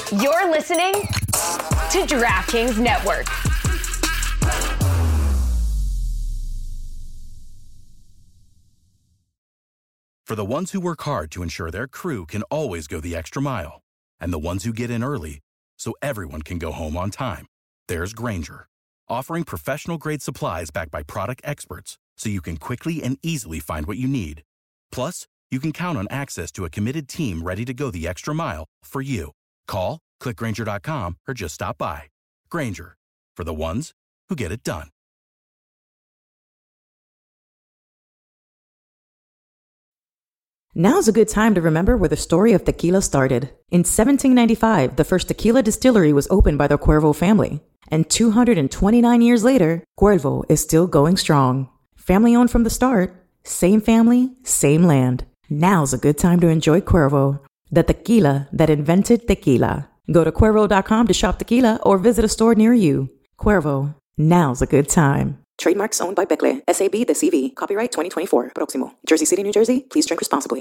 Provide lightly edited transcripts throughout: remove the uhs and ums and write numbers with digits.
You're listening to DraftKings Network. For the ones who work hard to ensure their crew can always go the extra mile, and the ones who get in early so everyone can go home on time, there's Grainger, offering professional-grade supplies backed by product experts so you can quickly and easily find what you need. Plus, you can count on access to a committed team ready to go the extra mile for you. Call, click Grainger.com, or just stop by. Grainger, for the ones who get it done. Now's a good time to remember where the story of tequila started. In 1795, the first tequila distillery was opened by the Cuervo family. And 229 years later, Cuervo is still going strong. Family owned from the start, same family, same land. Now's a good time to enjoy Cuervo, the tequila that invented tequila. Go to Cuervo.com to shop tequila or visit a store near you. Cuervo, now's a good time. Trademarks owned by Becle, SAB, the CV. Copyright 2024, Proximo. Jersey City, New Jersey. Please drink responsibly.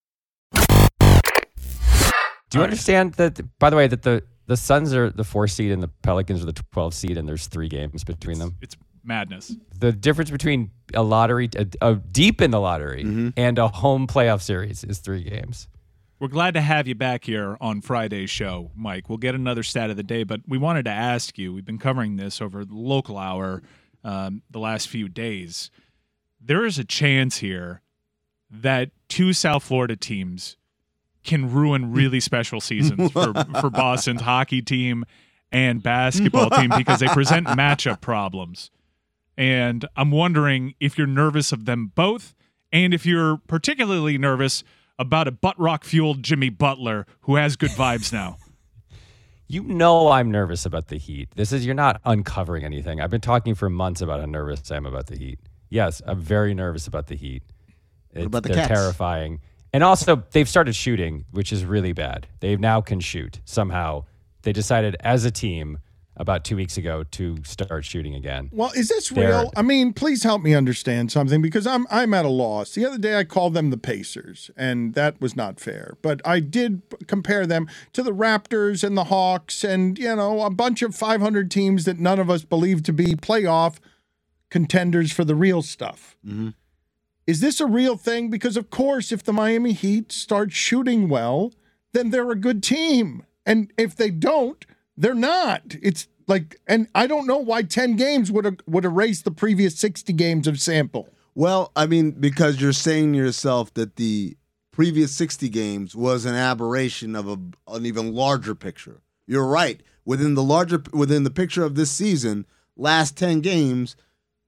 Do you understand that, by the way, that the Suns are the 4 seed and the Pelicans are the 12 seed and there's 3 games between them? It's madness. The difference between a lottery, deep in the lottery, and a home playoff series is 3 games. We're glad to have you back here on Friday's show, Mike. We'll get another stat of the day, but we wanted to ask you, we've been covering this over the local hour the last few days. There is a chance here that 2 South Florida teams can ruin really special seasons for Boston's hockey team and basketball team because they present matchup problems. And I'm wondering if you're nervous of them both and if you're particularly nervous about a butt rock-fueled Jimmy Butler who has good vibes now. You know I'm nervous about the Heat. You're not uncovering anything. I've been talking for months about how nervous I am about the Heat. Yes, I'm very nervous about the Heat. What about the They're Cats? terrifying. And also, they've started shooting, which is really bad. They now can shoot. Somehow, they decided as a team about 2 weeks ago to start shooting again. Well, is this real? I mean, please help me understand something because I'm at a loss. The other day I called them the Pacers, and that was not fair. But I did compare them to the Raptors and the Hawks and, a bunch of 500 teams that none of us believe to be playoff contenders for the real stuff. Mm-hmm. Is this a real thing? Because, of course, if the Miami Heat start shooting well, then they're a good team. And if they don't, they're not. It's like, and I don't know why 10 games would erase the previous 60 games of sample. Well, I mean, because you're saying to yourself that the previous 60 games was an aberration of an even larger picture. You're right. Within the picture of this season, last 10 games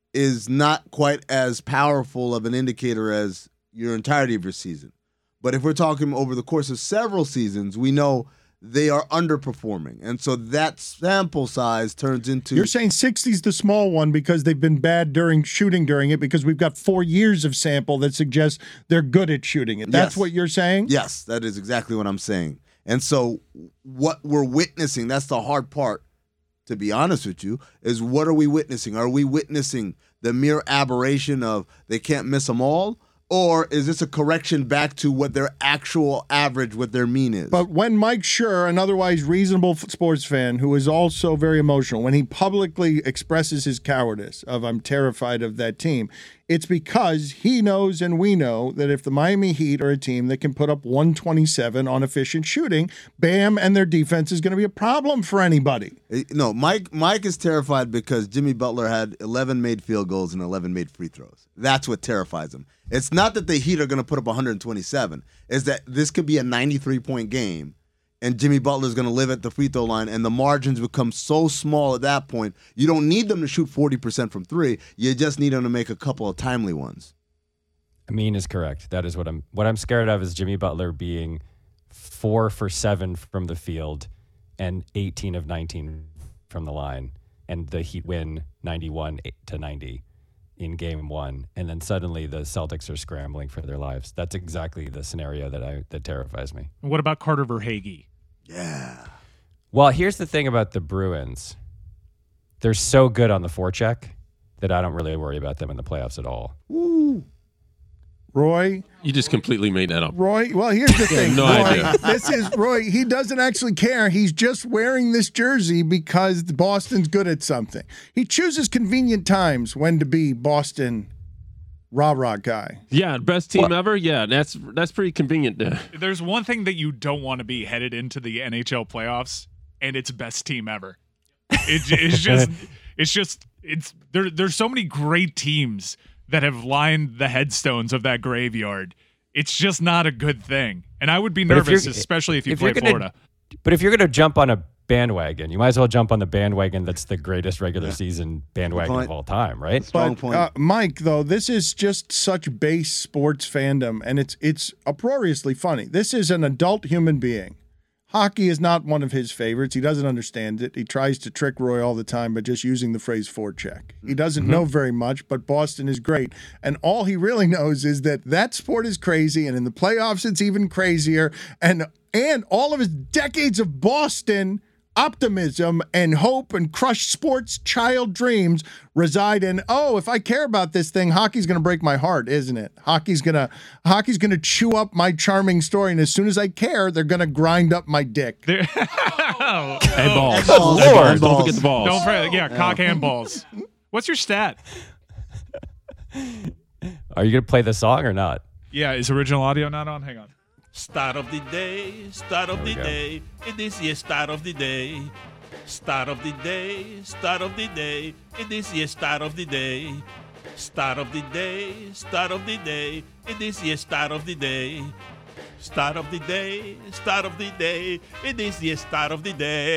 is not quite as powerful of an indicator as your entirety of your season. But if we're talking over the course of several seasons, we know they are underperforming. And so that sample size turns into... You're saying 60 is the small one because they've been bad during it because we've got 4 years of sample that suggests they're good at shooting it. That's what you're saying? Yes, that is exactly what I'm saying. And so what we're witnessing, that's the hard part, to be honest with you, is what are we witnessing? Are we witnessing the mere aberration of they can't miss them all? Or is this a correction back to what their actual average, what their mean is? But when Mike Schur, an otherwise reasonable sports fan who is also very emotional, when he publicly expresses his cowardice of I'm terrified of that team, it's because he knows and we know that if the Miami Heat are a team that can put up 127 on efficient shooting, Bam and their defense is going to be a problem for anybody. No, Mike is terrified because Jimmy Butler had 11 made field goals and 11 made free throws. That's what terrifies him. It's not that the Heat are going to put up 127. It's that this could be a 93-point game, and Jimmy Butler's going to live at the free throw line, and the margins become so small at that point, you don't need them to shoot 40% from 3. You just need them to make a couple of timely ones. Amin is correct. That is what I'm scared of is Jimmy Butler being 4 for 7 from the field and 18 of 19 from the line, and the Heat win 91-90. In game 1, and then suddenly the Celtics are scrambling for their lives. That's exactly the scenario that terrifies me. What about Carter Verhaeghe? Yeah. Well, here's the thing about the Bruins. They're so good on the forecheck that I don't really worry about them in the playoffs at all. Woo. Roy. You just completely made that up. Roy, well, here's the thing. No Roy, idea. This is Roy. He doesn't actually care. He's just wearing this jersey because Boston's good at something. He chooses convenient times when to be Boston rah-rah guy. Yeah, best team ever. Yeah, that's pretty convenient there. There's one thing that you don't want to be headed into the NHL playoffs, and it's best team ever. There's so many great teams that have lined the headstones of that graveyard. It's just not a good thing. And I would be nervous, especially if you play Florida. But if you're going to jump on a bandwagon, you might as well jump on the bandwagon that's the greatest regular season bandwagon of all time, right? Strong point. Mike, though, this is just such base sports fandom, and it's uproariously funny. This is an adult human being. Hockey is not one of his favorites. He doesn't understand it. He tries to trick Roy all the time by just using the phrase forecheck. He doesn't know very much, but Boston is great. And all he really knows is that sport is crazy, and in the playoffs it's even crazier. And all of his decades of Boston optimism and hope and crushed sports child dreams reside in, if I care about this thing, hockey's going to break my heart, isn't it? Hockey's going to chew up my charming story, and as soon as I care, they're going to grind up my dick. And balls. Lord. Don't forget the balls. Don't forget, cock and balls. What's your stat? Are you going to play the song or not? Yeah, is original audio not on? Hang on. Start of the day, start of the day. It is the start of the day. Start of the day, start of the day. It is the start of the day. Start of the day, start of the day. It is the start of the day. Start of the day, start of the day. It is the start of the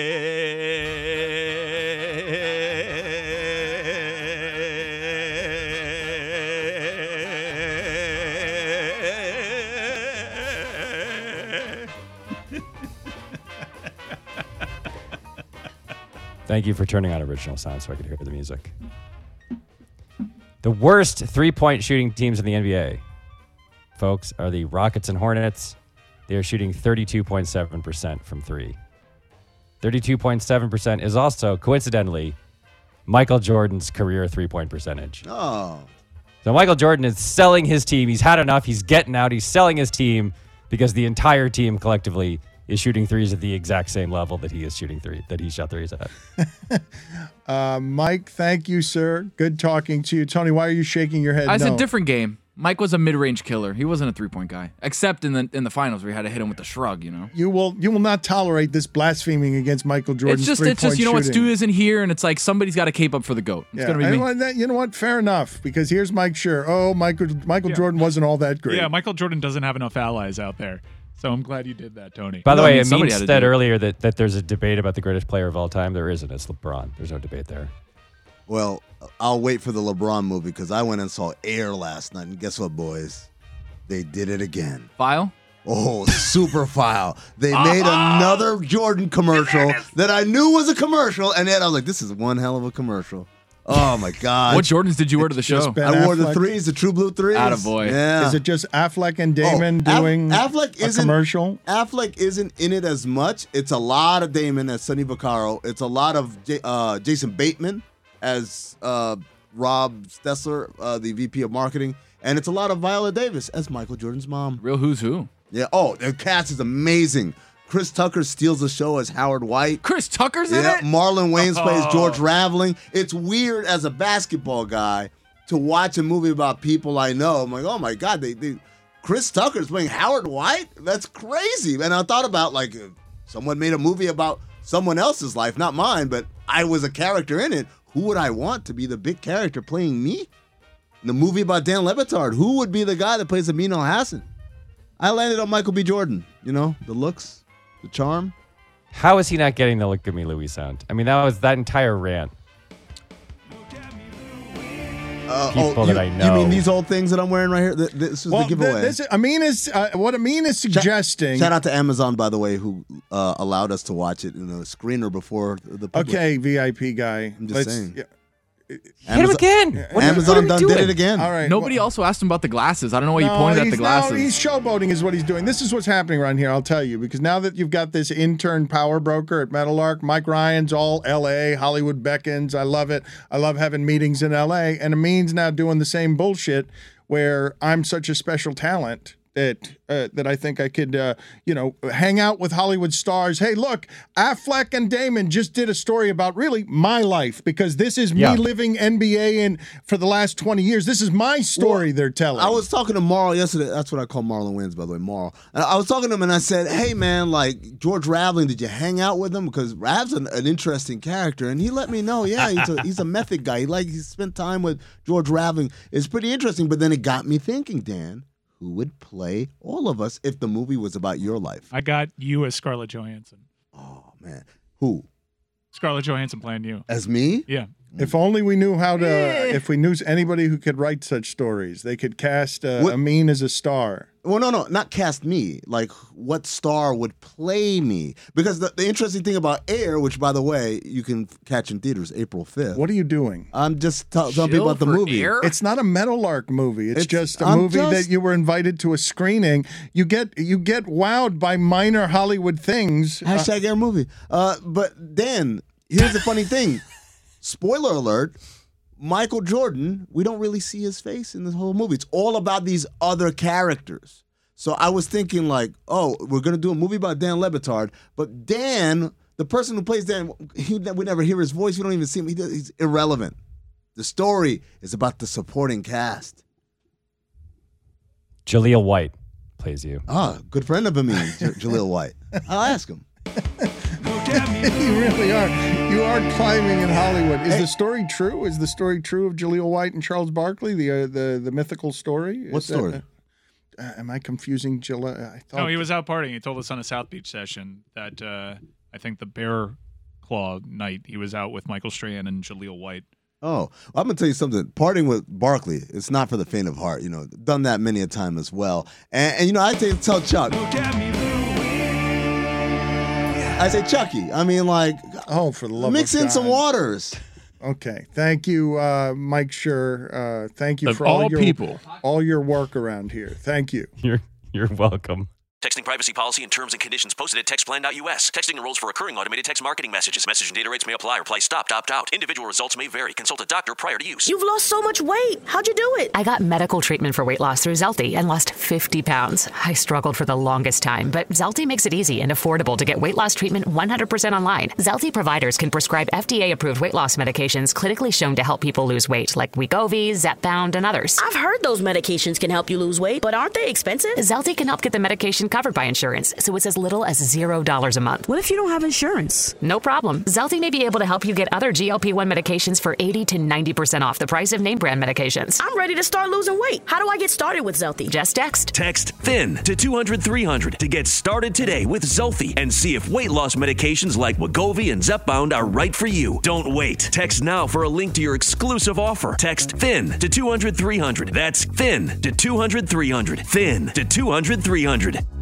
day. Thank you for turning on original sound so I could hear the music. The worst three-point shooting teams in the NBA, folks, are the Rockets and Hornets. They are shooting 32.7% from three. 32.7% is also, coincidentally, Michael Jordan's career three-point percentage. Oh. So Michael Jordan is selling his team. He's had enough. He's getting out. He's selling his team because the entire team collectively is shooting threes at the exact same level that he is shooting that he shot threes at. Mike, thank you, sir. Good talking to you. Tony, why are you shaking your head? It's a different game. Mike was a mid-range killer. He wasn't a three-point guy, except in the finals where he had to hit him with the shrug. You will not tolerate this blaspheming against Michael Jordan's It's just you know what, Stu isn't here, and it's like somebody's got to cape up for the GOAT. It's gonna be me. You know what? Fair enough, because here's Mike Scher. Oh, Michael Jordan wasn't all that great. Yeah, Michael Jordan doesn't have enough allies out there. So I'm glad you did that, Tony. By the way, Amin said earlier that there's a debate about the greatest player of all time. There isn't. It's LeBron. There's no debate there. Well, I'll wait for the LeBron movie because I went and saw Air last night, and guess what, boys? They did it again. File? Oh, super file. They made another Jordan commercial that I knew was a commercial, and then I was like, this is one hell of a commercial. Oh, my God. What Jordans did you wear to the show? I wore the threes, the True Blue threes. Attaboy. Yeah. Is it just Affleck and Damon doing a commercial? Affleck isn't in it as much. It's a lot of Damon as Sonny Vaccaro. It's a lot of Jason Bateman as Rob Stessler, the VP of marketing. And it's a lot of Viola Davis as Michael Jordan's mom. Real who's who. Yeah. Oh, the cast is amazing. Chris Tucker steals the show as Howard White. Chris Tucker's in it? Marlon Wayans plays George Raveling. It's weird as a basketball guy to watch a movie about people I know. I'm like, oh my God, Chris Tucker's playing Howard White? That's crazy. And I thought about if someone made a movie about someone else's life, not mine, but I was a character in it. Who would I want to be the big character playing me? In the movie about Dan Le Batard, who would be the guy that plays Amin Elhassan? I landed on Michael B. Jordan. You know, the looks. The charm. How is he not getting the "Look at Me, Louie" sound? I mean, that entire rant. People that I know. You mean these old things that I'm wearing right here? This is the giveaway. What Amin is suggesting. Shout out to Amazon, by the way, who allowed us to watch it in a screener before the public. Okay, VIP guy. I'm just saying. Yeah. Hit him again. Amazon did it again. All right. Nobody also asked him about the glasses. I don't know why you pointed at the glasses. No, he's showboating is what he's doing. This is what's happening around here, I'll tell you. Because now that you've got this intern power broker at Meadowlark, Mike Ryan's all L.A., Hollywood beckons. I love it. I love having meetings in L.A. And Amin's now doing the same bullshit where I'm such a special talent that I think I could, hang out with Hollywood stars. Hey, look, Affleck and Damon just did a story about really my life, because this is me living NBA for the last 20 years. This is my story they're telling. I was talking to Marl yesterday. That's what I call Marlon Wayans, by the way, Marl. I was talking to him and I said, hey, man, like George Raveling, did you hang out with him? Because Rav's an interesting character. And he let me know, he's a method guy. He spent time with George Raveling. It's pretty interesting. But then it got me thinking, Dan, who would play all of us if the movie was about your life? I got you as Scarlett Johansson. Oh, man. Who? Scarlett Johansson playing you. As me? Yeah. If only we knew how to, if we knew anybody who could write such stories, they could cast Amin as a star. Well, no, not cast me. Like, what star would play me? Because the interesting thing about Air, which, by the way, you can catch in theaters April 5th. What are you doing? I'm just telling people about the movie. Air? It's not a Meadowlark movie. It's just a movie that you were invited to a screening. You get wowed by minor Hollywood things. Hashtag Air movie. But Dan, here's the funny thing. Spoiler alert, Michael Jordan, we don't really see his face in this whole movie. It's all about these other characters. So I was thinking like, oh, we're going to do a movie about Dan Le Batard, but Dan, the person who plays Dan, we never hear his voice. We don't even see him. He's irrelevant. The story is about the supporting cast. Jaleel White plays you. Good friend of Amin, Jaleel White. I'll ask him. You really are. You are climbing in Hollywood. Is the story true? Is the story true of Jaleel White and Charles Barkley, the mythical story? What story? Am I confusing Jaleel? No, he was out partying. He told us on a South Beach session that I think the Bear Claw night he was out with Michael Strahan and Jaleel White. Oh, I'm going to tell you something. Partying with Barkley, it's not for the faint of heart. Done that many a time as well. And I tell Chuck. I say Chucky. I mean, like, for the love of God. Mix in some waters. Okay. Thank you, Mike Schur. Thank you of for all your work around here. Thank you. You're welcome. Texting privacy policy and terms and conditions posted at textplan.us. Texting enrolls for recurring automated text marketing messages. Message and data rates may apply. Reply stopped, opt out. Individual results may vary. Consult a doctor prior to use. You've lost so much weight. How'd you do it? I got medical treatment for weight loss through Zelty and lost 50 pounds. I struggled for the longest time, but Zelty makes it easy and affordable to get weight loss treatment 100% online. Zelty providers can prescribe FDA-approved weight loss medications clinically shown to help people lose weight, like Wegovy, Zepbound, and others. I've heard those medications can help you lose weight, but aren't they expensive? Zelty can help get the medication covered by insurance, so it's as little as $0 a month. What if you don't have insurance? No problem. Zelty may be able to help you get other GLP-1 medications for 80 to 90% off the price of name brand medications. I'm ready to start losing weight. How do I get started with Zelty? Just text. Text THIN to 200-300 to get started today with Zelty and see if weight loss medications like Wegovy and Zepbound are right for you. Don't wait. Text now for a link to your exclusive offer. Text THIN to 200-300. That's THIN to 200-300. THIN to 200-300.